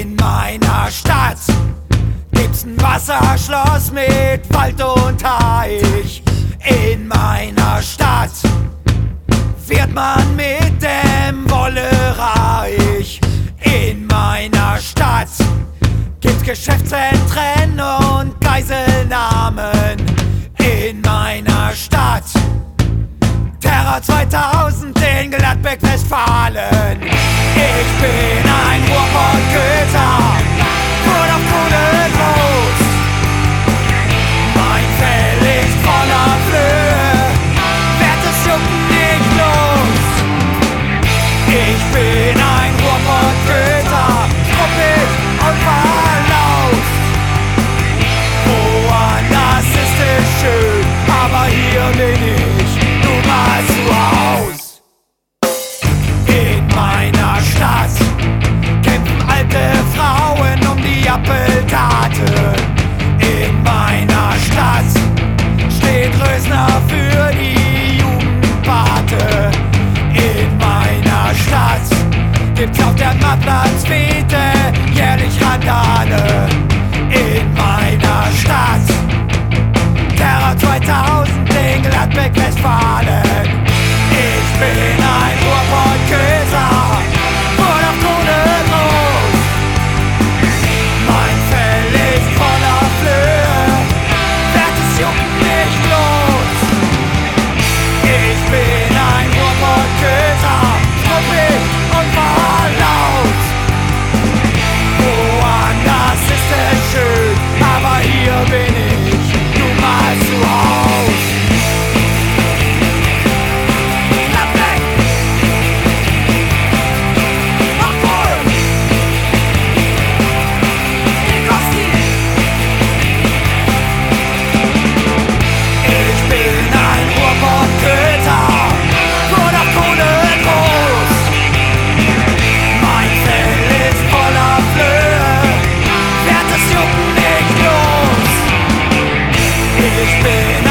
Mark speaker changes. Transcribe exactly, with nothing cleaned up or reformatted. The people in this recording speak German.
Speaker 1: In meiner Stadt gibt's ein Wasserschloss mit Wald und Teich. In meiner Stadt wird man mit dem Wolle reich. In meiner Stadt gibt's Geschäftszentren und Geiselnahmen. In meiner Stadt Terror zweitausend in Gladbeck, Westfalen. Ich bin ein Ruhrpott-Köter, wurde auf Kohle groß. Mein Fell ist voller Flöhe, werd es jucken nicht los. Ich bin ein Ruhrpott-Köter, struppig und verlaust. Woanders ist es schön, aber hier bin ich nun mal zu Haus. In meiner Stadt kämpfen alte Frauen um die Appeltaten. In meiner Stadt steht Rösner für die Jugendpate. In meiner Stadt gibt's auf der Marktplatzfete jährlich Randale. In meiner Stadt Terror zweitausend in Gladbeck, Westfalen. Ich bin ein Ruhrpott-Köter, wurde auf Kohle groß. Mein Fell ist voller Flöhe, werd es jucken nicht los. Ich bin ein Ruhrpott-Köter, struppig und verlaut. Woanders ist es schön, aber hier bin ich nun mal zu Haus. Gladbeck! Rockwool! Kosti! Ich bin ein Ruhrpott-Köter, wurde auf Kohle groß. Mein Fell ist voller Flöhe, werd es jucken nicht los. Ich bin